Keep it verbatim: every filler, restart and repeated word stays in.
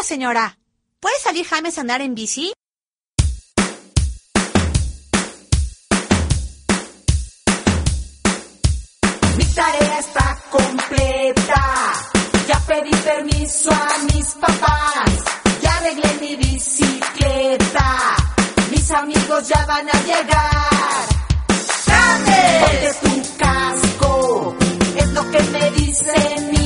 señora. ¿Puede salir James a andar en bici? Mi tarea está completa. Ya pedí permiso a mis papás. Ya arreglé mi bicicleta. Mis amigos ya van a llegar. ¡James! Ponte tu casco. Es lo que me dice mi